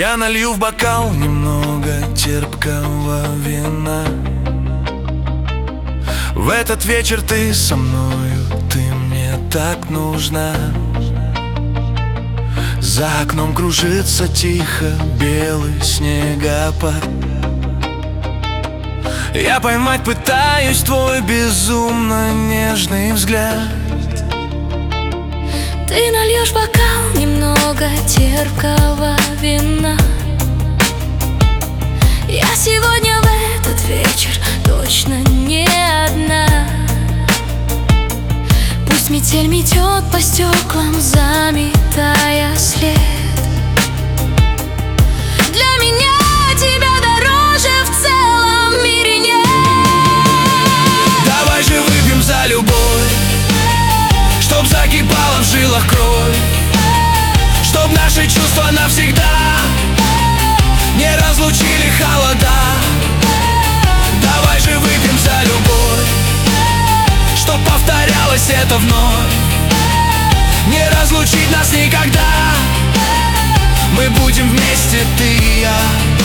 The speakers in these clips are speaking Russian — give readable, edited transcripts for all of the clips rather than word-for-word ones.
Я налью в бокал немного терпкого вина. В этот вечер ты со мною, ты мне так нужна. За окном кружится тихо белый снегопад. Я поймать пытаюсь твой безумно нежный взгляд. Ты нальешь в бокал немного терпкого вина. Я сегодня в этот вечер точно не одна. Пусть метель метет по стеклам, заметая след. Для меня тебя дороже в целом мире нет. Давай же выпьем за любовь, чтоб закипала в жилах кровь, чтоб наши чувства навсегда не разлучили холода. Давай же выпьем за любовь, чтоб повторялось это вновь, не разлучить нас никогда. Мы будем вместе, ты и я.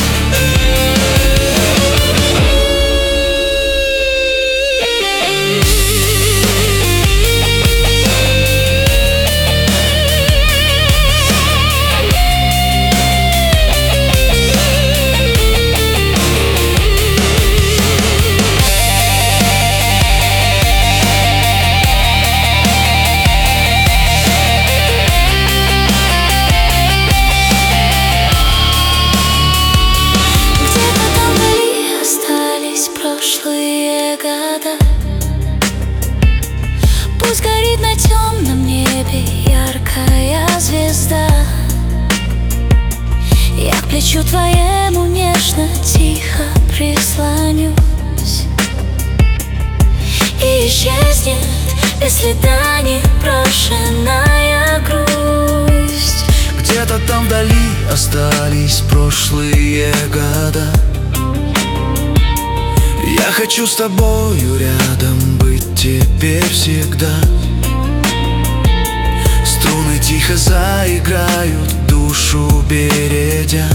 Прошлые года. Пусть горит на темном небе яркая звезда. Я к плечу твоему нежно, тихо прислонюсь. И исчезнет без следа непрошенная грусть. Где-то там вдали остались прошлые года. Я хочу с тобою рядом быть теперь всегда. Струны тихо заиграют, душу бередя.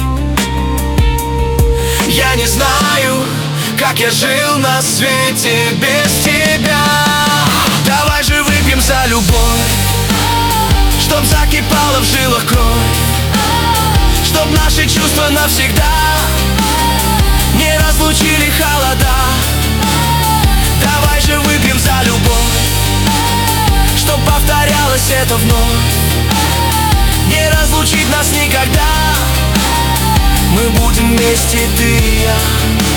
Я не знаю, как я жил на свете без тебя. Давай же выпьем за любовь, чтоб закипала в жилах кровь, чтоб наши чувства навсегда не разлучили холода. Давай же выпьем за любовь, чтоб повторялось это вновь, не разлучить нас никогда. Мы будем вместе, ты и я.